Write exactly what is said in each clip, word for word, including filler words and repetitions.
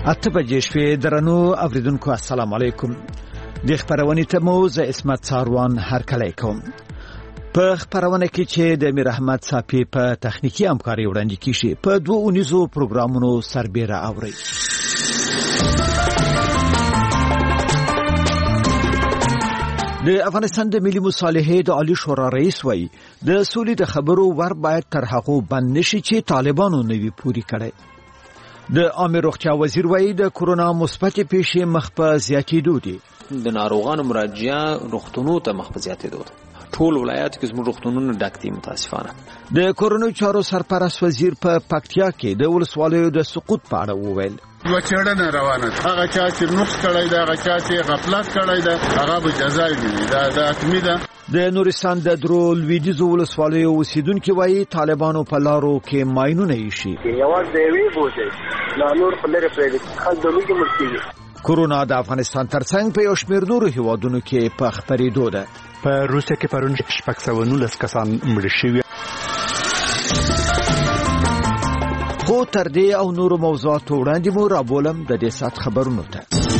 اته بجې شوې. درنو اوریدونکو السلام علیکم. د خبرونې ته مو زه اسمت ساروان هرکلی کوم. په خبرونه کې چې د میر احمد صافي په تخنیکی همکاري وړاندې کیږي په دوه اونیزو پروګرامونو سربېره اوري. د افغانستان د ملي مصالحې د عالی شورا رئیس وایي د سولې د خبرو ور باید تر هغه بند نشي چې طالبانو نوي پوری کړي. د عامه روغتیا وزیر وایي د کورونا مثبت پیښې مخ په زیاتېدو دي. د ناروغانو مراجعه روغتونونو ته مخ په زیاتېدو ده. ټول ولایات کې زموږ روغتونونه ډک دي متاسفانه. د کورونا چارو سرپرست وزیر په پکتیا کې د ولسوالیو د سقوط په اړه وویل. و چړنه روانه هغه چا چې نقص کړی دا هغه چا چې غفلت کړی دا هغه به جزا ویني. دا د حتمی ده. د نورستان د درو لویدیځو ولسوالیو اوسیدونکو وایي طالبانو په لارو کې ماینونه ایشي. یواز دی وی بوځي لا نور په لری پرې خلک دلته مرتي. کورونا د افغانستان ترڅنګ په یو شمېر نورو هیوادونو کې په خپرېدو ده. په روسیه کې پرون شپږ سوه نولس کسان مړه شوي. خو تر دې او نورو موضوعاتو وړاندې مو رابولم د دې سات خبرونو ته.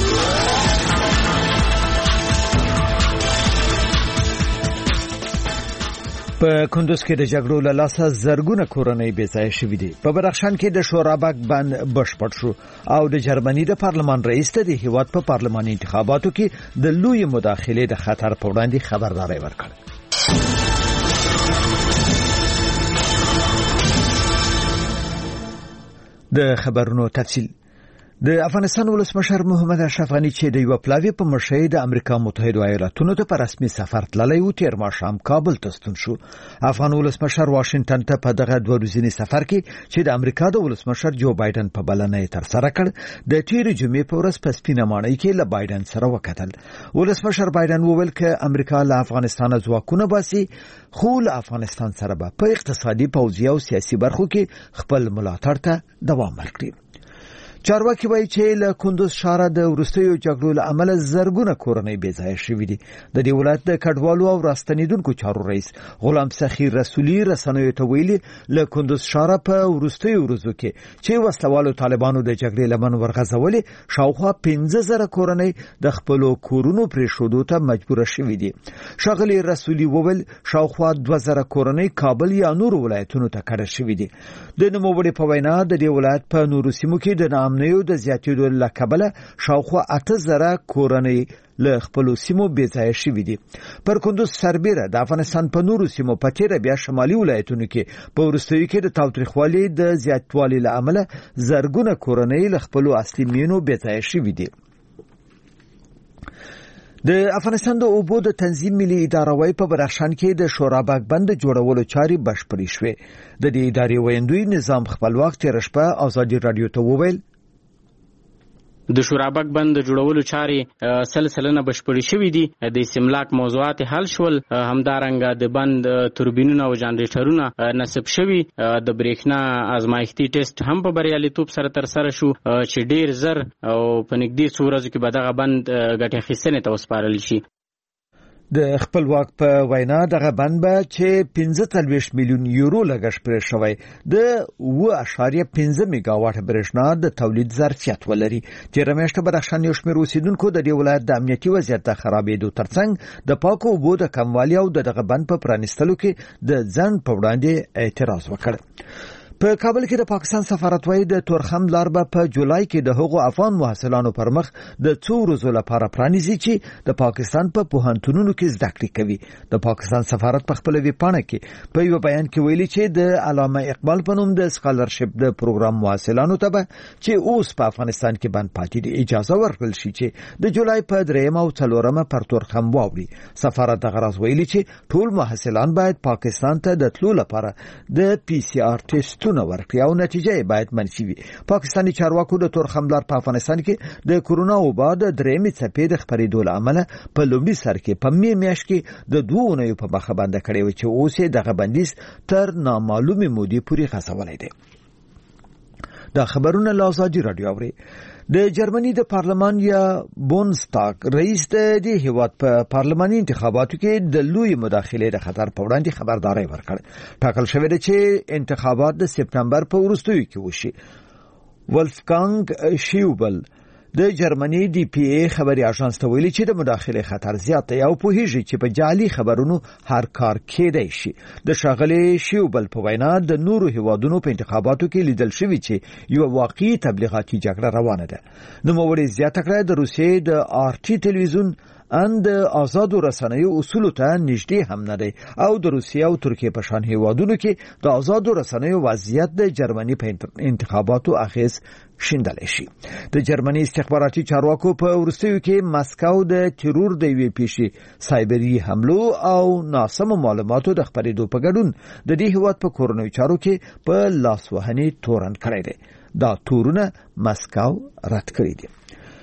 په کندوز کې د جګړو له لاسه زرګونه کورنۍ بې ځایه شوې دي. په بدخشان کې د شورابک بند بشپړ شو او د جرمني د پارلمان رئیس ته د هیواد په پارلماني انتخاباتو کې د لوی مداخلې د خطر په وړاندې خبرداري ورکړه. د خبرونو تفصیل. د افغانستان ولسمشر محمد اشرف غنی چې د یو پلاوی په مرشد د امریکا متحده ایالاتونو ته په رسمي سفر تللی و تیر ماښام کابل ته ستون شو. افغان ولسمشر واشنگټن ته په دغه دوه ورځني سفر کې چې د امریکا د ولسمشر جو بایدن په بلنه تر سره کړ د تیر جمعې په ورځ په سپینه ماڼۍ کې له بایدن سره وکتل. ولسمشر بایدن وویل چې امریکا له افغانستان ځواکونه باسي خو له افغانستان سره به په اقتصادي پوځي او سیاسي برخو کې خپل ملاتړ ته دوام ورکړي. چارواکي وایي چې له کندوز ښار د وروستیو جګړو له امله زرګونه کورنۍ بې ځایه شوې دي. د دې ولایت د کډوالو او راستنیدونکو چارو رئیس غلام سخیر رسولي رسنیو ته ویلي له کندوز ښار په وروستیو ورځو کې چې وسلوالو طالبانو د جګړې لمن ورغځولې شاوخوا پنځه زره کورنۍ د خپلو کورونو پرېښودو ته مجبوره شوې دي. ښاغلي رسولي وویل شاوخوا دوه زره کورنۍ کابل یا نورو ولایتونو ته کډه شوې دي. د نوموړي په وینا د دې ولایت په نورو سیمو کې د نو د زیاتېدو له کبله شاوخوا اته زره کورنۍ له خپلو سیمو بې ځایه شوي دي. پر کندوز سربېره د افغانستان په نورو سیمو په تیره بیا شمالي ولایتونو کې په وروستیو کې د تاوتریخوالي د زیاتوالي له امله زرګونه کورنۍ له خپلو اصلي مینو بې ځایه شوي دي. د افغانستان د اوبو د تنظیم ملي اداره وایي په بدخشان کې د شورابک بند جوړولو چارې بشپړې شوې. د دې ادارې ویندوی نظام خپلواک تېره شپه ازادي راډیو ته وویل د شورابک بند جوړولو چارې سلسله بشپړې شوې دي. د استملاک موضوعات حل شول. همدارنګه د بند توربینونه او جنریټرونه نصب شوي. د برېښنا ازمایښتي ټیسټ هم په بریالیتوب سره تر سره شو چې ډیر زر او په نږدې څو ورځو کې به دغه بند ګټې اخیستنې ته وسپارل شي. د خپلواک په وینا دغه بند به چې پنځه څلوېښت میلیون یورو لګښت پرې شوی د اوه اعشاریه پنځه میګاواټ برېښنا د تولید ظرفیت ولري. تېره میاشت بدخشان یو شمېر اوسیدونکو د دې ولایت د امنیتي وضعیت د خرابېدو ترڅنګ د پاکو اوبو د کموالي او د دغه بند په پرانیستلو کې د ځنډ په وړاندې اعتراض وکړ. په کابل کې د پاکستان سفارت وایي د تورخم لار به په جولای کې د هغو افغان محصلانو پر مخ د څو ورځو لپاره پرانیزي چې د پاکستان په پوهنتونونو کې زده کړې کوي. د پاکستان سفارت په خپل ویبپاڼه کې په یو بیان کې ویلي چې د علامه اقبال په نوم د سکالرشپ د پروګرام محصلانو ته به چې اوس په افغانستان کې بند پاتې دي اجازه ورکړل شي چې د جولای په درېیمه او څلورمه پر تورخم واوړي. سفارت دغه راز ویلي چې ټول محصلان باید پاکستان ته د تلو لپاره د پی سی آر ټیسټ ورکړي او نتیجه باید منفي وي. پاکستاني چارواکو د تورخم لار په افغانستان کې د کورونا وبا د درېیمې څپې د خپرېدو له امله په لومړي سر کې په مې میاشت کې د دوه اونیو په مخه بنده کړې و چې اوس یې دغه بندیز تر نامعلومې مودې پورې غځولی دی. دا خبرونه له ازادي راډیو اوري. د جرمني د پارلمان یا بونستاګ رئیس د دې هیواد په پارلماني انتخاباتو کې د لوی مداخلې د خطر په وړاندې خبرداري ورکړه. ټاکل شوې ده چې انتخابات د سپتمبر په وروستیو کې وشي. ولفګانګ شیوبل د جرمني ډي پی ای خبري اژانس ته ویلي چې د مداخله خطر زیات دی او پوهیږي چې په جعلي خبرونو هر کار کېدای شي. د ښاغلي شیوبل په وینا د نورو هیوادونو په انتخاباتو کې لیدل شوی چې یو واقعي تبلیغاتي جګړه روانه ده. نوموړي زیاته کړه د روسیې د آر ټي تلویزیون اند آزادو رسنیو اصولو ته نږدې هم نه دی او د روسیې او ترکیې په شان هیوادونو کې د آزادو رسنیو وضعیت د جرمني په انتخاباتو اخیز شیندلی شي. د جرمني استخباراتي چارواکو په وروستیو کې مسکو د ترور د یوې پیښې سایبري حملو او ناسمو معلوماتو د خپرېدو په ګډون د دې هیواد په کورنیو چارو کې په لاسوهنې تورن کړی دی. دا تورونه مسکو رد کړی دي.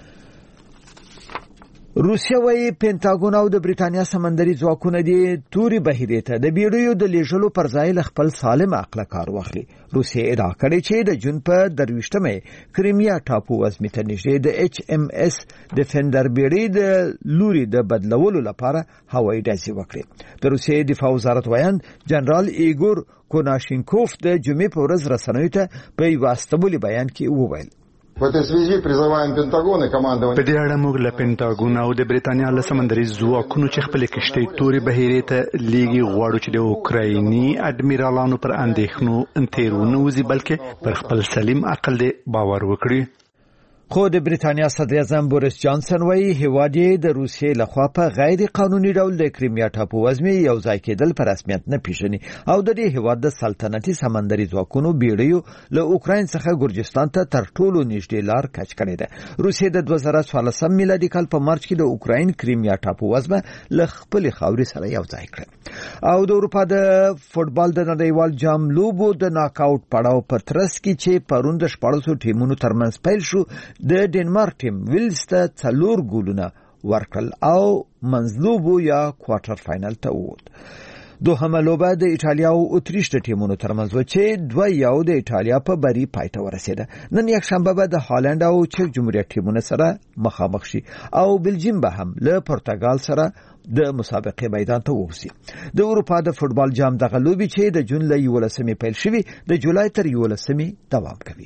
روسیه وايي پینټاګون او د بریټانیا سمندري ځواکونه دي توري بهیرې ته د بیړیو د لیږلو پر ځای له خپل سالم عقله کار واخلي. روسیه ادعا کړې چې د جون په درویشتمه کریمیا ټاپو وزمې ته نږدې د ایچ ام اس ډیفندر بیړۍ د لوري د بدلولو لپاره هوایي ډزې وکړې. د روسیې دفاع وزارت وایي جنرال ایګور کوناشینکوف د جمعې په ورځ رسنیو ته په یو استبولي بیان کې وویل В этой связи призываем Пентагон и командование. په دې اړه موږ له پینټاګون او د بریټانیا له سمندري ځواکونو چې خپل کشتۍ توري بهیرې ته لیږي غواړو چې د اوکرایني اډمیرالانو پر اندېښنو تیرونه وزي بلکې پر خپل سلیم عقل دې باور وکړي. خو د بریټانیا صدر اعظم بوریس جانسن وايي هیواد یې د روسیې لخوا په غیر قانوني ډول د کریمیا ټاپو وزمې یو ځای کېدل په رسمیت نه پیژني او د دې هیواد د سلطنتي سمندري ځواکونو بیړیو له اوکراین څخه ګورجستان ته تر ټولو نږدې لار کچ کړې ده. روسیې د دوه زره څوارلسم میلادي کال په مارچ کې د اوکراین کریمیا ټاپو وزمه له خپل خاورې سره یو ځای کړه. او د اروپا د فوټبال د نړیوال جام لوبو د ناک آوټ پړاو په ترڅ کې چې پرون د شپاړسو ټیمونو ترمنځ پیل شو د ډنمارک ټیم ویلز ته څلور ګولونه ورکړل او منځلوبو یا کوارټر فاینل ته ووت. دوهمه لوبه د ایټالیا او اتریش د ټیمونو ترمنځ و چې دوه یو د ایټالیا په بری پای ته ورسېده. نن یکشنبه به د هالند او چک جمهوریت ټیمونه سره مخامخ شي او بلجیم به هم له پرتګال سره د مسابقې میدان ته ووځي. د اروپا د فوټبال جام دغه لوبي چې د جون له یولسمې پیل شوي د جولای تر یولسمې دوام کوي.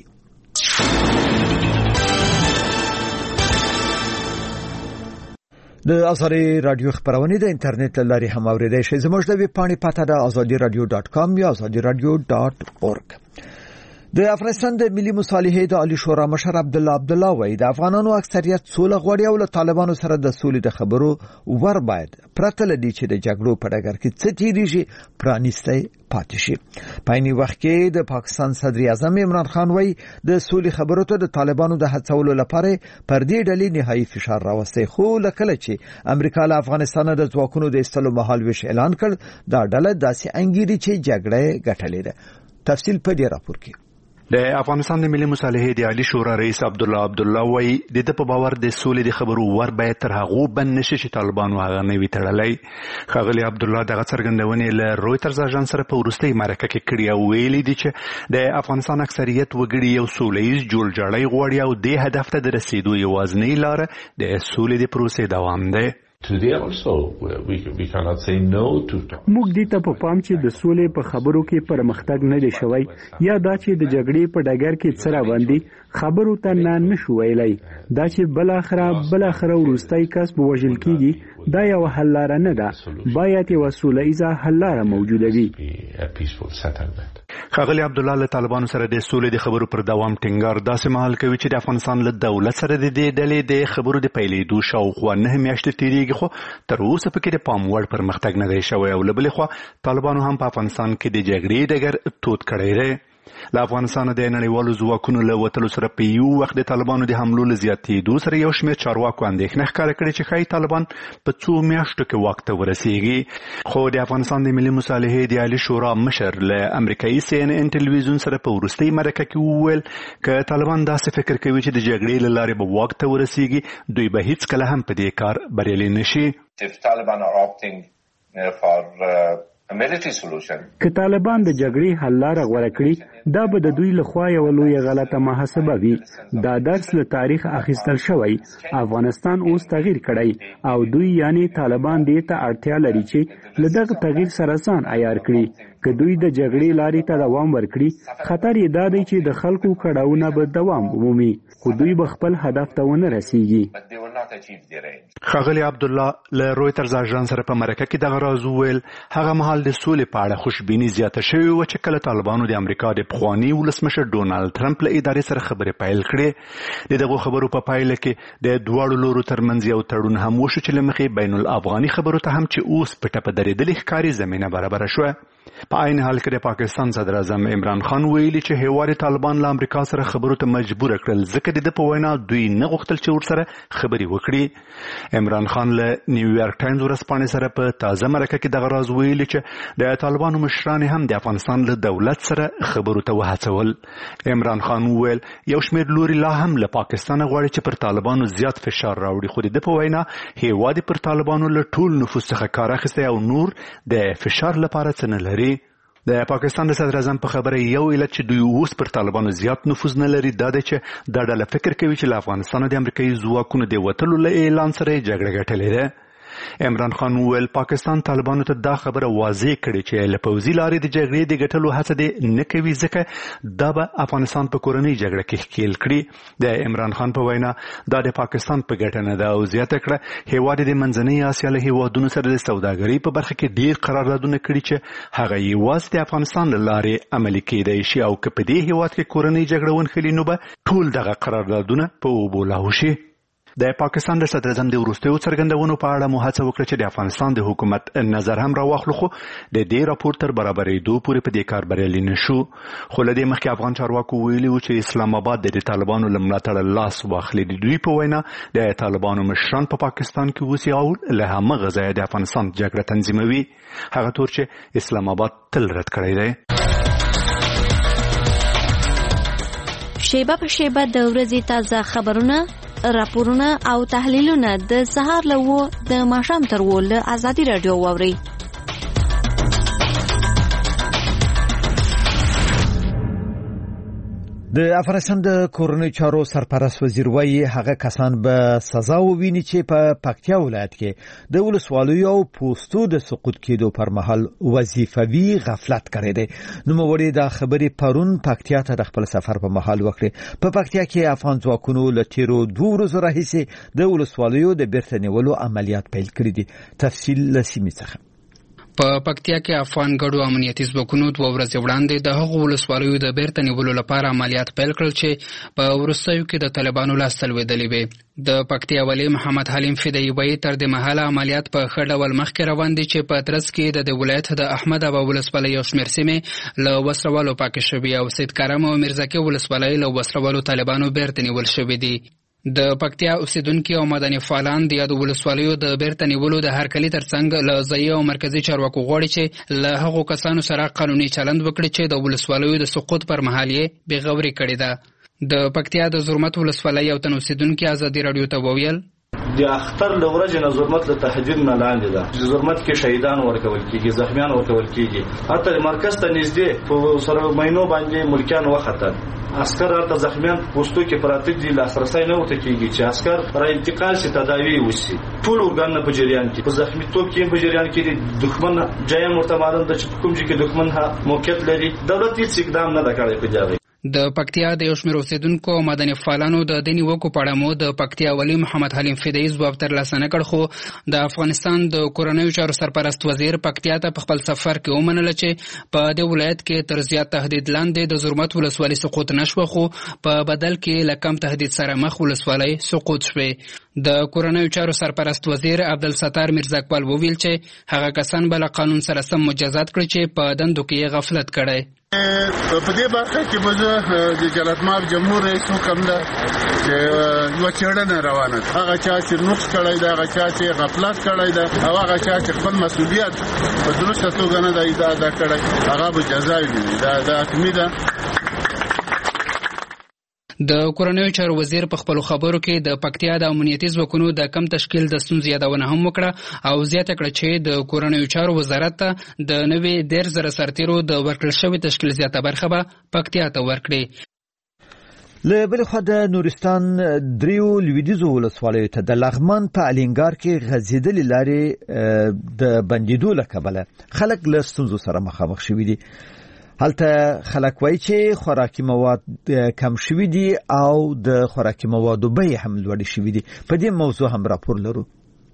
د ازادي رادیو خبرونه د انټرنیټ لاري هم اوریدئ شئ. زموږ د ویب پاڼې پته ده ازادي رادیو ډاټ کام یا ازادي رادیو ډاټ اورګ. د افغانستان د ملي مصالحې د عالی شورا مشر عبد الله عبد الله وايي د افغانانو اکثریت سوله غواړي او له طالبانو سره د سولې د خبرو ور باید پرته لدی چې د جګړو په ډګر کې څه تیریږي پرانیستی پاتې شي. په عین وخت کې د پاکستان صدر اعظم عمران خان وايي د سولې خبرو ته د طالبانو د هڅولو لپاره پر دې ډلې نهایي فشار راوستي. خو لکه چې امریکا له افغانستان د ځواکونو د ایستلو مهال ویش اعلان کړ دا ډله داسې انګیري چې جګړه ګټلې ده. تفصیل په دې راپور کې. د افغانستان د ملي مصالحې د عالی شورا رئیس عبد الله عبد الله وايي د په باور د سولې د خبرو ور باید تر هغه بند نشي چې طالبانو هغه نه وي تړلای. خغلی عبد الله دغه څرګندونې له رويټرز اژانس سره په ورستۍ مرکه کې کړی او ویلي دي چې د افغانستان اکثریت وګړي یو سولهییز جوړجاړی غواړي او د هدف ته د رسیدو یوازینۍ لار د سولې د پروسې دوام دی. Today also we we cannot say no to موږ دې ته په پام چې د سولې په خبرو کې پرمختګ نه دی شوی یا دا چې د جګړې په ډګر کې څه روان خبرو ته نه نشو ویلای. دا چې بل اخره بل اخره ورستای کس به وژل کیږي دا یو حل لار نه ده. باید یو سولهییزه حل لار موجوده وي. خغلی عبد الله له طالبانو سره د سولې د خبرو پر دوام ټینګار داسې مهال کوي چې د افغانستان له دولت سره د دې ډلې د خبرو د پیلېدو شاوخوا نه میاشتې تیریږي خو تر اوسه پکې د پام وړ پرمختګ نه دی شوی او له بلې خوا طالبانو هم په افغانستان کې د جګړې ډګر تود کړی دی. له افغانستان د نړیوالو ځواکونو له وتلو سره په یو وخت د طالبانو د حملو له زیاتېدو سره یو شمېر چارواکو اندېښنه ښکاره کړې چې ښایي طالبان په څو میاشتو کې واک ته ورسېږي. خو د افغانستان د ملي مصالحې د عالی شورا مشر له امریکایي سی ان ان ټلویزیون سره په وروستۍ مرکه کې وویل که طالبان داسې فکر کوي چې د جګړې له لارې به واک ته ورسېږي دوی به هیڅکله هم په دې کار بریالي نشي. که طالبان د جګړې حل لاره غوره کړي دا به د دوی لخوا یو لویه غلطه محاسبه وي. دا درس له تاریخ اخیستل شوی. افغانستان اوس تغییر کړی او دوی یعنی طالبان دې ته اړتیا لري چې له دغه تغییر سره ځان عیار کړي. که دوی د جګړې لارې ته دوام ورکړي خطر یې دا دی چې د خلکو کړاوونه به دوام ومومي خو دوی به خپل هدف ته ونه رسیږي. ښاغلي عبدالله له رویترز اژانس سره په مرکه کې دغه راز وویل هغه مهال د سولې په اړه خوشبیني زیاته شوې وه چې کله طالبانو د امریکا د پخواني ولسمشر ډونالډ ټرمپ له ادارې سره خبرې پیل کړې. د دغو خبرو په پایله کې د دواړو لورو ترمنځ یو تړون هم وشو چې له مخې بین الافغاني خبرو ته هم چې اوس په ټپه درېدلې ښکاري زمینه برابره شوه. په عین حال کې د پاکستان صدر اعظم عمران خان ویلي چې هیواد طالبان له امریکا سره خبرو ته مجبور کړل ځکه د ده په وینا دوی نه غوښتل چې ورسره خبرې وکړي. عمران خان له نیویارک ټایمز ورځپاڼې سره په تازه مرکه کې دغه راز ویلي چې د طالبانو مشران هم د افغانستان له دولت سره خبرو ته وهڅول. عمران خان وویل یو شمېر لوري لا هم له پاکستان غواړي چې پر طالبانو زیات فشار راوړي خو د ده په وینا هیواد پر طالبانو له ټول نفوذ څخه کار اخیستی او نور د فشار لپاره څه نه لري. د پاکستان د صدر اعظم په خبره یو علت چې دوی اوس پر طالبانو زیات نفوذ نه لري دا دی چې دا ډله فکر کوي چې له افغانستان د امریکایي ځواکونو د وتلو له اعلان سره یې جګړه ګټلې ده. عمران خان وویل پاکستان طالبانو ته دا خبره واضح کړې چې له پوځي لارې د جګړې د ګټلو هڅه دې نه کوي ځکه دا به افغانستان په کورنۍ جګړه کې ښکیل کړي. د عمران خان په وینا دا د پاکستان په ګټه نه ده او زیاته کړه هیواد د منځنۍ اسیا له هیوادونو سره د سوداګرۍ په برخه کې ډیر قراردادونه کړي چې هغه یوازې د افغانستان له لارې عملي کېدای شي او که په دې هیواد کې کورنۍ جګړه ونښلي نو به ټول دغه قراردادونه په اوبو لاهو شي. د پاکستان د صدر اعظم د وروستیو څرګندونو په اړه مو هڅه وکړه چې د افغانستان د حکومت نظر هم راواخلو خو د دې راپور تر برابرېدو پورې په دې کار بریالي نه شو. خو له دې مخکې افغان چارواکو ویلي وو چې اسلام آباد د طالبانو له ملاتړه لاس واخلي. د دوی په وینا د طالبانو مشران په پاکستان کې اوسي او له همغه ځایه د افغانستان جګړه تنظیموي هغه طور چې اسلام آباد تل رد کړی دی. شیبه په شیبه د ورځې تازه خبرونه راپورونه او تحلیلونه د سهار له وو د ماښام تر وو له ازادي رادیو واوري. د افغانستان د کورنۍ چارو سرپرست وزیر وایي هغه کسان به سزا وویني چې په پکتیا ولایت کې د ولسوالیو او پوستو د سقوط کېدو پر مهال وظیفوي غفلت کړی دی. نوموړي دا خبرې پرون پکتیا ته د خپل سفر په مهال وکړې. په پکتیا کې افغان ځواکونو له تیرو دوه ورځو راهیسې د ولسوالیو د بیرته نیولو عملیات پیل کړي دي. تفصیل له سیمې څخه. په پکتیا کې افغان ګډو امنیتي ځواکونو دوه ورځې وړاندې د هغو ولسوالیو د بیرته نیولو لپاره عملیات پیل کړل چې په وروستیو کې د طالبانو لاسته لوېدلې وې. د پکتیا والي محمد حلیم فدایي وایي تر دې مهاله عملیات په ښه ډول مخکې روان دي چې په ترڅ کې د دې ولایت د احمد ابا ولسوالۍ یو شمېر سیمې له وسروالو پاکې شوي او سید کرم او میرزکي ولسوالۍ له وسروالو طالبانو بیرته نیول شوي دي. د پکتیا اوسیدونکي او مدني فعالان د یادو ولسوالیو د بیرته نیولو د هرکلي ترڅنګ له ځایي او مرکزي چارواکو غواړي چې له هغو کسانو سره قانوني چلند وکړي چې د ولسوالیو د سقوط پر مهال یې بېغوري کړې ده. د پکتیا د زرمت ولسوالۍ یو تن اوسیدونکي ازادي راډیو ته وویل د اختر له ورځې نه زرمت له تهدید نه لاندې ده. زرمت کې شهیدان ورکول کېږي، زخمیان ورکول کېږي. حتی مرکز ته نږدې په سره مینو باندې ملکیان وختل. عسكر هلته زخمیان په پوستو کې پراته دي، لاسرسی نه ورته کېږي چې عسكر را انتقال شي تداوي وشي. ټول ارګانونه په جریان کې په زخمي توب کې په جریان کې دي. دښمن جایم ورته معلوم ده چې په کوم ځای کې دښمن موقعیت لري. دولت هیڅ اقدام نه ده کړی په دې. د پکتیا د یو شمېر اوسیدونکو او مدني فعالانو د دې نیوکو په اړه مو د پکتیا والي محمد حلیم فدایي ځواب ترلاسه نه کړ خو د افغانستان د کورنیو چارو سرپرست وزیر پکتیا ته په خپل سفر کې ومنله چې په دې ولایت کې تر زیات تهدید لاندې د زرمت ولسوالۍ سقوط نشوه خو په بدل کې له کم تهدید سره مخ ولسوالۍ سقوط شوې. د کورنیو چارو سرپرست وزیر عبدالستار میرزاکوال وویل چې هغه کسان به له قانون سره سم مجازات کړي چې په دندو کې غفلت کړی. په دې برخه کې به د جلاتماب جمهور رئیس حکم ده چې یو څېړنه روانه ده. هغه چا چې نقص کړی ده، هغه چا چې غفلت کړی ده او هغه چا چې خپل مسؤلیت په درسته توګه نه دی ادا کړی هغه به جزا ویني. دا د حتمي ده. د کورنیو چارو وزیر په خپلو خبرو کې د پکتیا د امنیتي ځواکونو د کم تشکیل د ستونزې یادونه هم وکړه او زیاته کړه چې د کورنیو چارو وزارت ته د نوې دېرش زره سرتیرو د ورکړل شوي تشکیل زیاته برخه به پکتیا ته ورکړي. له بل خو د نورستان دریو لویدیزو ولسوالیو ته د لغمان په الینګار کې غزیدلې لارې د بندیدو له کبله خلک له ستونزو سره مخامخ شوي دي. هلته خلک وایي چې خوراکي مواد کم شوي دي او د خوراکي موادو بیې هم لوړې شوي دي. په دې موضوع هم راپور لرو.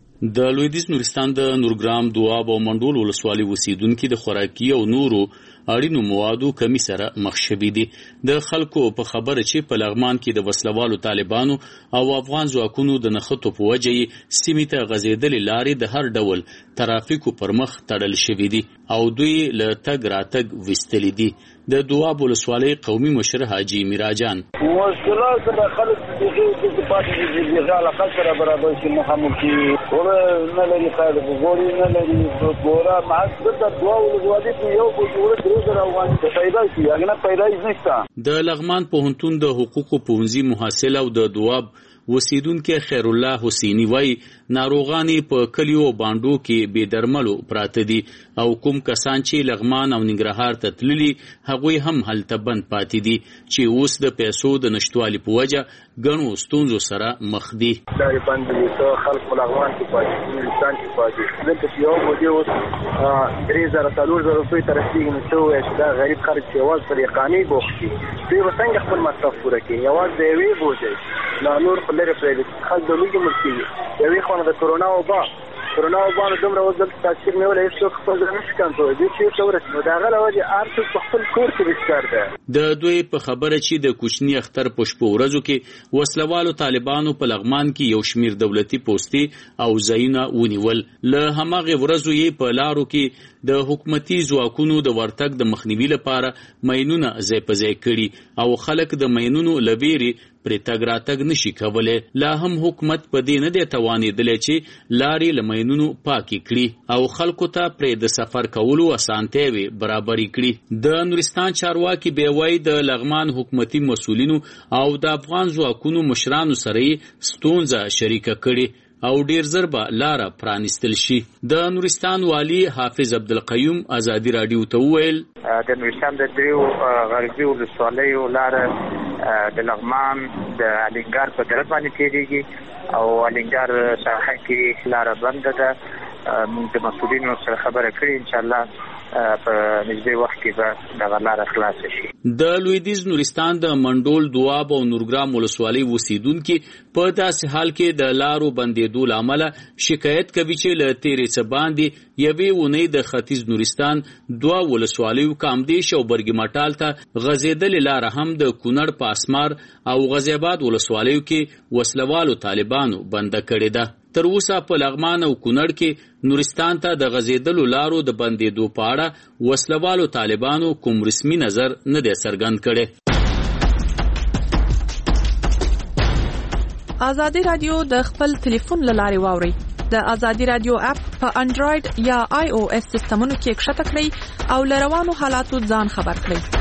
د لویدیځ نورستان د نورګرام دواب او منډول ولسوالۍ اوسیدونکو د خوراکي او نورو اړینو موادو کمی سره مخ شوي دي. د خلکو په خبره چې په لغمان کې د وسلوالو طالبانو او افغان ځواکونو د نښتو په وجه یې سیمې ته غځېدلې لارې د هر ډول ترافیکو پر مخ تړل شوي دي او دوی له تګ راتګ ویستلي دي. د دواب ولسوالۍ قومي مشر حاجي میراجان مشکلات د خلک د دې پاتې دي چې علاقه سره برابر شي مخامخ کی ور نه لري خیر وګوري نه لري ګورا ما د دواب ولسوالۍ په یو په جوړه درې روان دي پیدا شي هغه پیدا نشته. د لغمان پوهنتون د حقوقو پوهنځي محصل او د دواب وسیدونکو خیر الله حسینی وای ناروغانی په کلیو باندو کې بے درملو پراته دي او کوم کسان چې لغمان او ننګرهار ته تللي هغوی هم هلته بند پاتې دي چې اوس د پیسو د نشټوالي په وجه ګڼو ستونزو سره مخ دي. دا بند دي ته خلک لغمان کې پاتې نورستان کې پاتې دلته یو مودي اوس درې زره څلور زره روپۍ تر رسیدي نو چې دا غریب خلک چې واز پر یقاني بوختي دوی وسنګ خپل مصرف پوره کوي یواز دی وی بوځي لا نور لري پرې خلک د لوګي مرتي یوه خو د کورونا وبا کورونا وبا نو دومره وځل تاثیر نه ولې څو خپل نه کنټرول دي چې تورث نو دا غلا وځي ارڅ په خپل کور کې بستر ده. د دوی په خبره چې د کوچنی اختر پښپو ورځو کې وسلوالو طالبانو په لغمان کې یو شمیر دولتي پوسټي او ځایونه ونیول. له هماغه ورځو یې په لارو کې د حکومتي ځواکونو د ورتګ د مخنیوي لپاره ماینونه ځای په ځای کړي او خلک د ماینونو لبيري پر تګ راتګ نشي کولای. لا هم حکومت په دې نه دی توانېدلی چې لارې له ماینونو پاکې کړي او خلکو ته پرې د سفر کولو اسانتیاوې برابرې کړي. د نورستان چارواکي بیا وایي د لغمان حکومتي مسؤلینو او د افغان ځواکونو مشرانو سره یې ستونزه شریکه کړي او ډیر زر به لاره پرانستل شي. د نورستان والی حافظ عبدالقیوم ازادي رادیو ته وویل د نورستان د دریو غربي ولسوالیو لاره د لغمان د الینګار په طرف باندې تیریږي او الینګار ساحه کې لاره بند ده. موږ د مسؤلینو سره خبره کړې ان شاء الله په نږدې وخت کې به دغه لاره خلاص شي. د لویدیځ نورستان د منډول دواب او نورګرام ولسوالۍ اوسیدونکو په داسې حال کې د لارو بندېدو لامل شکایت کوي چې له تیرې څه باندې یوې ونې د ختیځ نورستان دوه ولسوالیو کامدیش او برګي مټال ته غځېدلې لاره هم د کونړ په اسمار او غازی آباد ولسوالیو کې وسلوالو طالبانو بند کړې ده. تر اوسه په لغمان او کونړ کې نورستان ته د غځېدلو لارو د بندېدو په اړه وسلوالو طالبانو کوم رسمي نظر نه دی څرګند کړی. ازادي رادیو د خپل ټلیفون له لارې واوري. د ازادي رادیو اپ په انډراید یا آی او اس سیستمونو کې کښته کړئ او له روانو حالاتو ځان خبر کړئ.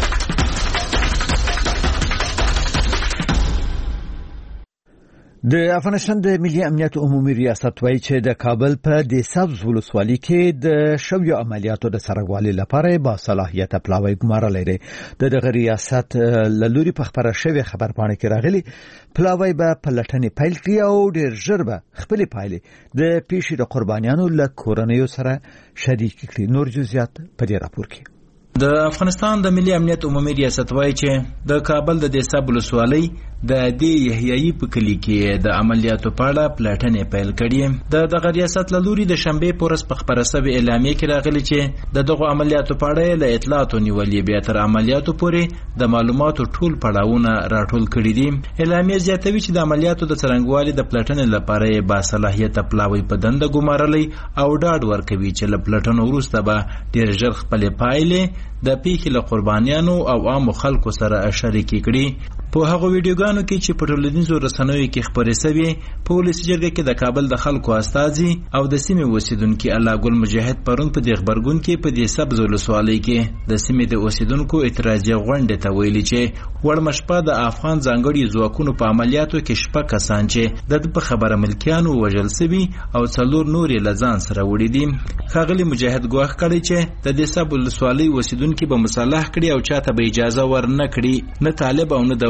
د افغانستان د ملي امنیت عمومي ریاست وایي چې د کابل په د سبز ولسوالۍ کې د شویو عملیاتو د سرغوالي لپاره با صلاحیت پلاوی ګمارل لري. د دغه ریاست لوري په خبره شوی خبرپاڼه کې راغلي پلاوی به پلټنې پیل کړي او ډېر ژر به خپل پایلې د پیښې د قربانیانو له کورنیو سره شریک کړي. نور جزئیات په دې راپور کې. د افغانستان د ملي امنیت عمومي ریاست وایي چې د کابل د دیساب ولسوالۍ د دې یحیی په کلی کې د عملیاتو په اړه پلټنې پیل کړي. د دغه ریاست له لوري د شنبې په ورځ په خبره شوې اعلامیه کې راغلي چې د دغه عملیاتو په اړه له اطلاعاتو نیولې بیا تر عملیاتو پورې د معلوماتو ټول پړاوونه راټول کړي دي. اعلامیه زیاتوي چې د عملیاتو د څرنګوالي د پلټنې لپاره با صلاحیت پلاوی په دنده ګمارلې او ډاډ ورکوي چې له پلټنو وروسته به ډېر ژر خپل پایلې د پیښې له قربانیانو او عامو خلکو سره شریکې کړي. په هغه ویډیوګانو کې چې په ټولنیزو رسنیو کې خپرې شوې په ولسي جرګه کې د کابل د خلکو استازي او د سیمې اوسیدونکو الله ګل مجاهد پرون په دې خبرګون کې په دې سبز ولسوالۍ کې د سیمې د اوسیدونکو اعتراضي غونډه ته ویلي چې وړمشپه د افغان ځانګړي ځواکونو په عملیاتو کې شپږ کسان چې د په خبره ملکیانو وژل شوي او څلور نور یې لزان سره وړي دي. ښاغلي مجاهد ګواښ کړی چې د دې سبز ولسوالۍ اوسیدونکو به مصالح کړي او چاته به اجازه ورنه کړي. نه طالب او نه دولت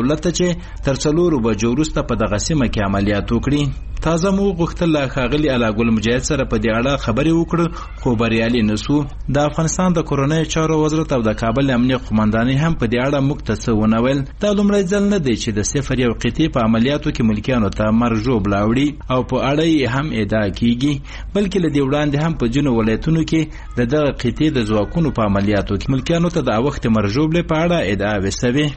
دولت ته چې تر څلورو بجو وروسته په دغه سیمه کې عملیات وکړي. تازه مو غوښتل له ښاغلي علاګل مجاهد سره په دې اړه خبرې وکړو خو بریالي نه سو. د افغانستان د کورنۍ چارو وزارت او د کابل امنیه قومندانۍ هم په دې اړه موږ ته څه ونه ویل. دا لومړی ځل نه دی چې د صفر یو قطعې په عملیاتو کې ملکیانو ته مرګ ژوبله اوړي او په اړه یې هم ادعا کیږي، بلکې له دې وړاندې هم په ځینو ولایتونو کې د دغه قطعې د ځواکونو په عملیاتو کې ملکیانو ته د اوښتې مرګ ژوبلې په اړه ادعاوې سوې.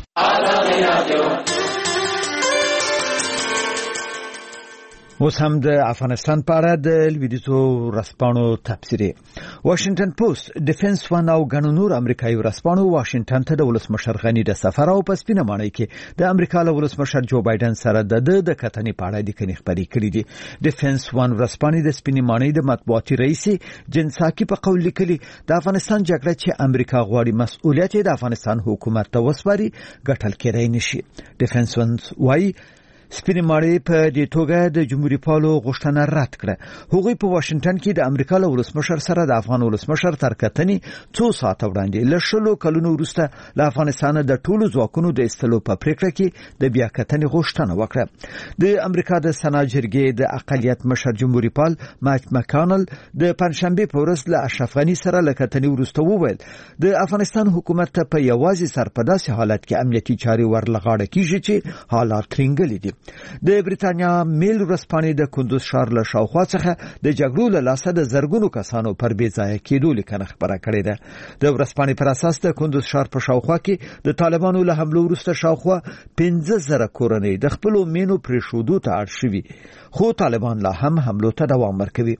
اوس هم د افغانستان په اړه د لویدیځو ورځپاڼو تبصرې. واشنگټن پوسټ، ډیفنس ون او ګڼو نور امریکایي ورځپاڼو واشنگټن ته د ولسمشر غني د سفر او په سپینه ماڼۍ کې د امریکا له ولسمشر جو بایدن سره د د د کتنې په اړه لیکنې خپرې کړې دي. ډیفنس ون ورځپاڼې د سپینې ماڼۍ د مطبوعاتي رئیس جنساکي په قول لیکلي د افغانستان جګړه چې امریکا غواړي مسؤلیت د افغانستان حکومت ته وسپاري ګټل کېدای نشي. ډیفنس ون وايي سپینې ماڼۍ په دې توګه د جمهوریت پالو غوښتنه رد کړه. هغوی په واشنگټن کې د امریکا له ولسمشر سره د افغان ولسمشر تر کتنې څو ساعته وړاندې له شلو کلونو وروسته له افغانستان د ټولو ځواکونو د ایستلو په پریکړه کې د بیا کتنې غوښتنه وکړه. د امریکا د سنا جرګې د اقلیت مشر جمهوریت پال مایک مکانل د پنځشنبه په ورځ له اشرف غني سره له کتنې وروسته وویل د افغانستان حکومت ته په یوازې سر په داسې حالت کې امنیتي چارې ورلغاړه کیږي چې حالات ترنګلي دي. د بریتانیا میل ورځپاڼې د کندوز ښار له شاوخوا څخه د جګړو له لاسه د زرګونو کسانو پر بې ځایه کېدو لیکنه خپره کړې ده. د ورځپاڼې پر اساس د کندوز ښار په شاوخوا کې د طالبانو له حملو وروسته شاوخوا پنځه زره کورنۍ د خپلو مینو پرېښودو ته اړ شوي، خو طالبان لا هم حملو ته دوام ورکوي.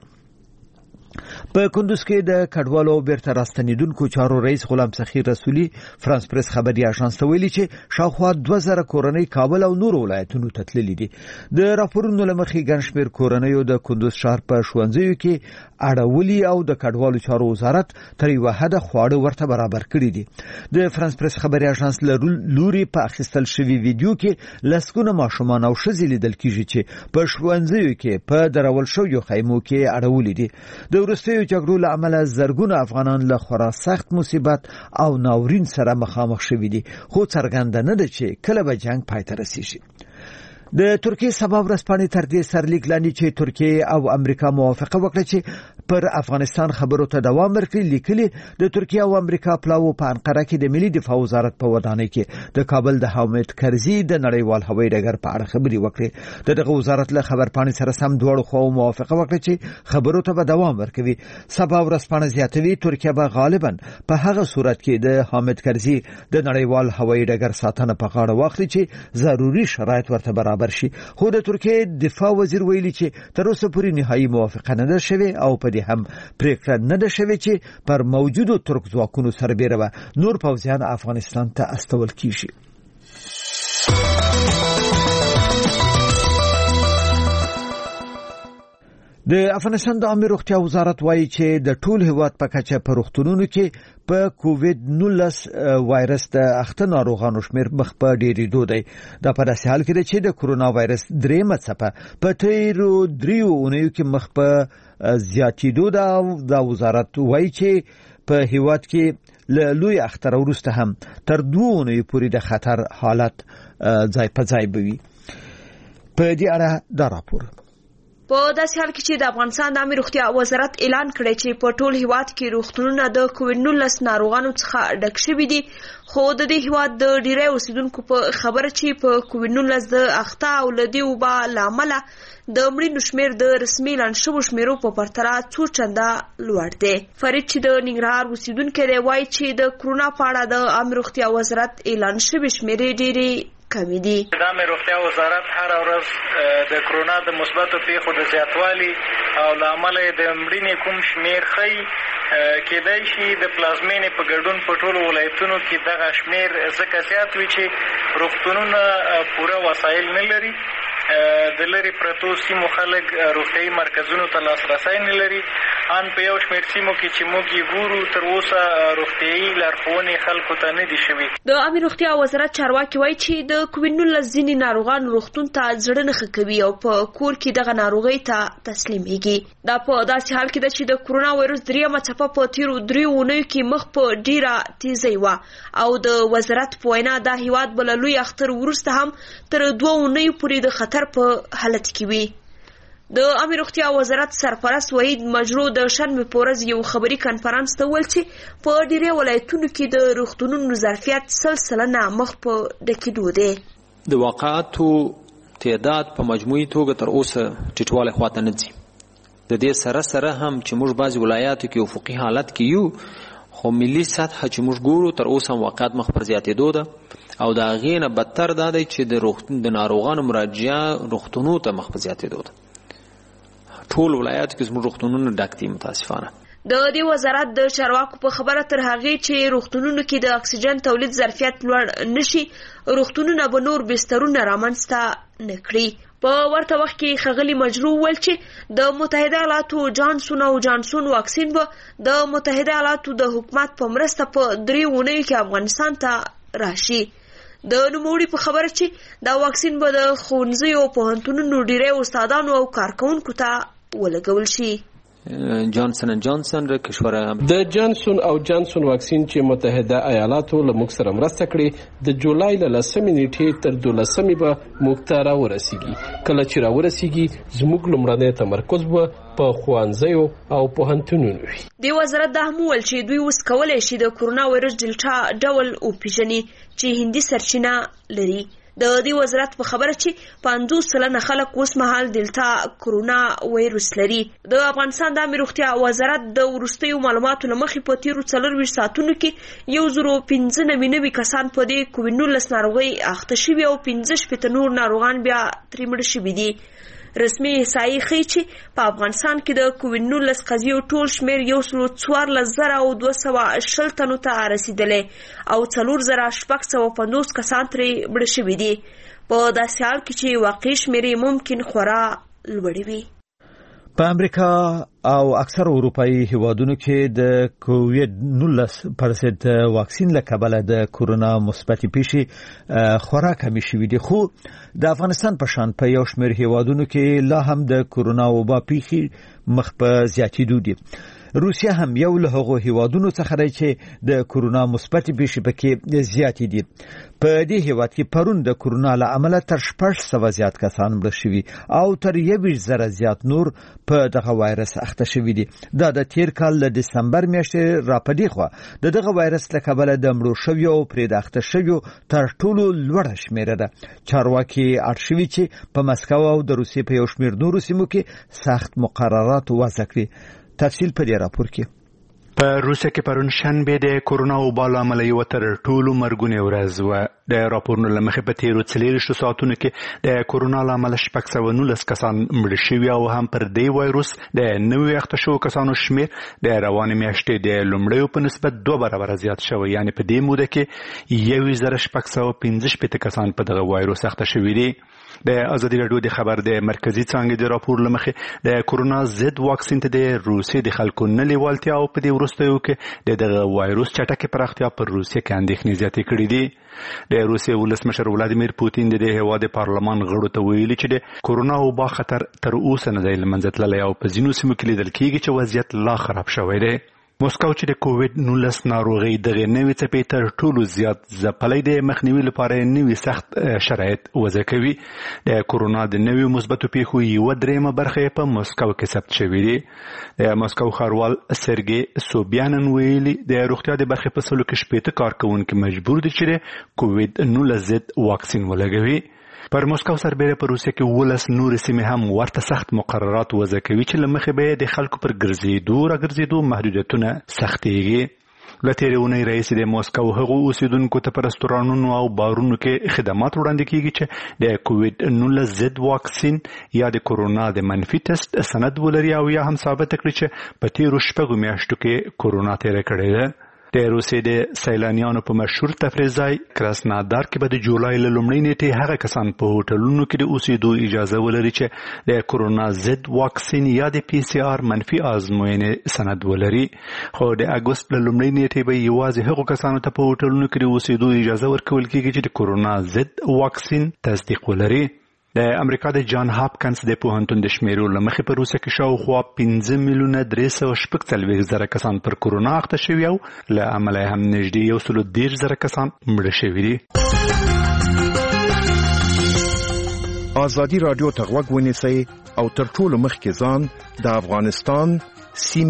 په کندوز کې د کډوالو بیرته راستنیدونکو چارو رئیس غلام سخیر رسولي فرانس پریس خبري اژانس ته ویلي چې شاوخوا دوه زره کورنۍ کابل او نور ولایتونو ته تللي دي. د راپورونو له مخې ګڼ شمېر کورنیو د کندوز ښار په ښوونځیو کې اړولي او د کډوالو چارو وزارت تر یوه حده خواړه ورته برابر کړي دي. د فرانس پریس خبري اژانس له لوري په اخیستل شوي ویډیو کې لسګونه ماشومان او ښځې لیدل کیږي چې په ښوونځیو کې په درول شویو خیمو کې اړولي دي. د وروستیو جګړو له امله زرګونه افغانان له خورا سخت مصیبت او ناورین سره مخامخ شوي دي، خو څرګنده نه ده چې کله به جنگ پای ته رسیږي. د ترکیه سبا ورځپاڼې تر دې سرلیک لاندې چې ترکیه او امریکا موافقه وکړه چې پر افغانستان خبرو ته دوام ورکړي، لیکلي د ترکیه او امریکا پلاوو په انقره کې د ملي دفاع وزارت په ودانۍ کې د کابل د حامد کرزي د نړیوال هوایي ډګر په اړه خبرې وکړې. د دغه وزارت له خبرپاڼې سره سم دواړو خواو موافقه وکړه چې خبرو ته به دوام ورکوي. سبا ورځپاڼه زیاتوي ترکیه به غالبا په هغه صورت کې د حامد کرزي د نړیوال هوایي ډګر ساتنه په غاړه واخلي چې ضروري شرایط ورته برابر شي. خو د ترکیه دفاع وزیر ویلي چې تر اوسه پورې نهایي موافقه نه ده شوې او په دې هم پریکړه نه ده شوې چې پر موجودو ترک ځواکونو سربېره به نور پوځیان افغانستان ته استول کیږي. د افغانستان د عامه روغتیا وزارت وایي چې د ټول هیواد په کچه په روغتونونو کې په کووید نولس وایرس د اخته ناروغانو شمیر مخ په ډېرېدو دی. دا په داسې حال کې دی چې د کرونا وایرس درېیمه څپه په تیرو دریو اونیو کې مخ په زیاتېدو ده. دا وزارت وایي چې په هیواد کې له لوی اختر وروسته هم تر دوه اونیو پورې د خطر حالت ځای په ځای بوي. په دې اړه دا راپور. په داسې حال کې چې د افغانستان د عامه روغتیا وزارت اعلان کړی چې په ټول هیواد کې روغتونونه د کووید نولس ناروغانو څخه ډک شوي دي، خو د دې هیواد د ډیری اوسیدونکو په خبره چې په کووید نولس د اخته او له دې وبا له امله د مړینو شمېر د رسمي اعلان شوو شمېرو په پرتله څو چنده لوړ دی. فرید چې د ننګرهار اوسیدونکی دی وایي چې د کرونا په اړه د عامه روغتیا وزارت اعلان شوي شمېرې ډېرې کمی دي. د عامه روغتیا وزارت هر ورځ د کرونا د مثبتو پیښو د زیاتوالي او له امله د مړینې کوم شمېر ښیي. کېدای شي د پلازمینې په ګډون په ټولو ولایتونو کې دغه شمېر ځکه زیات وي چې روغتونونه پوره وسایل نه لري. د لرې پرتو سیمو خلک روغتیایي مرکزونو ته لاسرسی نه لري ان په یو شمېر سیمو کې چې موږ یې ګورو تر اوسه روغتیایي لارښوونې خلکو ته نه دي شوي. د عامه روغتیا وزارت چارواکي وایي چې د کووډ نولس ځینې ناروغان روغتون ته زړه نه ښه کوي او په کور کې دغه ناروغۍ ته تسلیمیږي. دا په داسې حال کې ده چې د کورونا وایرس دریمه څپه په تیرو دریو اونیو کې مخ په ډیره تیزۍ وه او د وزارت په وینا دا هیواد به له لوی اختر وروسته هم تر دوه اونیو پورې د خطر په حالت کې وي. د عامه روغتیا وزارت سرپرست وحید مجرو د شنبې په ورځ یو خبري کنفرانس ته وویل چې په ډیری ولایتونو کې د روغتونونو ظرفیت سل سلنه مخ په ډکېدو دی. د واقعاتو تعداد په مجموعي توګه تر اوسه ټیټوالی خواته نه ځي. د دې سره سره هم چې موږ بعضې ولایاتو کې افقي حالت کې یو، خو ملي سطحه چې موږ ګورو تر اوسه هم واقعات مخ پر زیاتېدو ده او د هغې نه بدتر دا دی چې د ناروغانو مراجعه روغتونو ته مخ په زیاتېدو ده. ټول ولایاتو کې زموږ روغتونونه ډک دي متاسفانه. د دې وزارت د چارواکو په خبره تر هغې چې روغتونونو کې د اکسیجن تولید ظرفیت لوړ نشي، روغتونونه به نور بسترونه رامنځته نه کړي. په ورته وخت کې ښاغلي مجرو وویل چې د متحده ایالاتو جانسون او جانسون واکسین به د متحده ایالاتو د حکومت په مرسته په درې اونیو کې افغانستان ته راشي. د نوموړي په خبره چې دا واکسین به د ښوونځیو او پوهنتونونو ډیری استادانو او کارکوونکو ته ولګول شي. جانسن اند جانسن د کشور د جانسون او جانسون واکسین چې متحده ایالاتو له موږ سره مرسته کړې د جولای له لسمې نیټې تر دولسمې به موږ ته راورسیږي. کله چې راورسیږي زموږ لومړنی تمرکز به په ښوونځیو او پوهنتونونو وي. د وزارت دا هم وویل چې دوی اوس کولی شي د کورونا وایرس ډیلټا ډول وپېژني چې هندي سرچینه لري. د دې وزارت په خبره چې پنځوس سلنه خلک اوس مهال دلتا کورونا وایرس لري. د افغانستان د عامه روغتیا وزارت د وروستیو معلوماتو له مخې په تیرو څلورویشت ساعتونو کې یو زرو پنځه نوي نوي کسان په دې کووډ نولس ناروغۍ اخته شوي او پنځه شپېته نور ناروغان بیا ترې مړه شوي دي. رسمي احصایې ښیي چې په افغانستان کې د کووډ نولس قضیو ټول شمېر یو سلو څوارلس زره او دوه سوه شل تنو ته رسېدلی او څلور زره شپږ سوه پنځوس کسان ترې مړه شوي دي، په داسې حال کې چې واقعي شمېرې ممکن خورا لوړې وي. په امریکا او اکثر اروپایي هیوادونو کې د کووډ نولس پر ضد واکسین له کبله د کورونا مثبتې پیښې خورا کمې شوې دي، خو د افغانستان په شان په یو شمېر هیوادونو کې لا هم د کورونا وبا پیښې مخ په زیاتېدو دي. روسیه هم یو له هغو هیوادونو څخه دی چې د کورونا مثبتې پیښې پکې زیاتې دي. په دې هیواد کې پرون د کورونا له امله تر شپږ سوه زیات کسان مړه شوي او تر یویشت زره زیات نور په دغه وایرس اخته شوي دي. دا د تیر کال له دسمبر میاشتې راپدې خوا د دغه وایرس له کبله د مړو شویو او پرې د اخته شویو تر ټولو لوړه شمېره ده. چارواکي اړ شوي چې په مسکو او د روسیې په یو شمېر نورو سیمو کې سخت مقررات وضع کړي. تفصیل په دې راپور کې. په روسیه کې پرون شنبه د کورونا وبا له امله یو تر ټولو مرګونې ورځ و. د راپورونو له مخې په تیرو څلېرویشتو ساعتونو کې د کورونا له امله شپږ سوه نولس کسان مړه شوي او هم پر دې وایروس د نویو اخته شوو کسانو شمېر د روانې میاشتې د لومړیو په نسبت دوه برابره زیات شوی، یعنې په دې موده کې یویشت زره شپږ سوه پنځه شپېته کسان په دغه وایروس اخته شوي دي. د ازادي راډیو د خبر د مرکزی څانګې د راپور له مخې د کورونا ضد واکسین ته د روسیې د خلکو نه لیوالتیا او په دې وروستیو کې د دغه وایروس چټکې پراختیا پر روسیې کې اندېښنې زیاتې کړې دي. د روسیې ولسمشر ولادیمیر پوتین د دې هېواد د پارلمان غړو ته ویلي چې د کورونا وبا خطر تر اوسه نه دی له منځه تللی او په ځینو سیمو کې لیدل کېږي چې وضعیت لا خراب شوی دی. موسکو چې د کووډ نولس ناروغۍ دغه نوې څپې تر ټولو زیات ځپلې د مخنیوي لپاره نوي سخت شرایط وضع کوي. د کورونا د نویو مثبتو پیښو یوه درېیمه برخه په موسکو کې ثبت شوې دي. د موسکو ښاروال سرګي سوبیانن ویلي د روغتیا د برخې په سلو کې شپېته کارکوونکي مجبور دي چې د کووډ نولس ضد واکسین ولګوي. پر موسکو سربېره په روسیه کې ولس نورې سیمې هم ورته سخت مقررات وضع کوي چې له مخې به د خلکو پر ګرځېدو راګرځېدو محدودیتونه سختېږي. له تېرې اونۍ راهیسې د موسکو هغو اوسېدونکو ته په رستورانونو او بارونو کې خدمات وړاندې کېږي چې د کووډ نولس ضد واکسین یا د کورونا د منفي ټسټ سند ولري او یا هم ثابته کړي چې په تېرو شپږو میاشتو کې کورونا تېره کړې ده. د روسیې د سیلانیانو په مشهور تفریح ځای کراسنادار کې به د جولای له لومړۍ نیټې هغه کسان په هوټلونو کې د اوسېدو اجازه ولري چې د کورونا ضد واکسین یا د پی سی آر منفي ازموینې سند ولري. خو د اګوست له لومړۍ نیټې به یوازې هغو کسانو ته په هوټلونو کې د اوسېدو اجازه ورکول کېږي چې د کورونا ضد واکسین تصدیق ولري. د امریکا د جان هاپکنس د پوهنتون د شمیرو له مخې په روسیه کې شاوخوا پنځه میلیونه درې سوه شپږ څلوېښت زره کسان پر کورونا اخته شوي او له امله هم نږدې یو سلو دېرش زره کسان مړه شوي دي. ازادي راډیو ته غوږ ونیسئ او تر ټولو مخکې ځان د افغانستان سیمې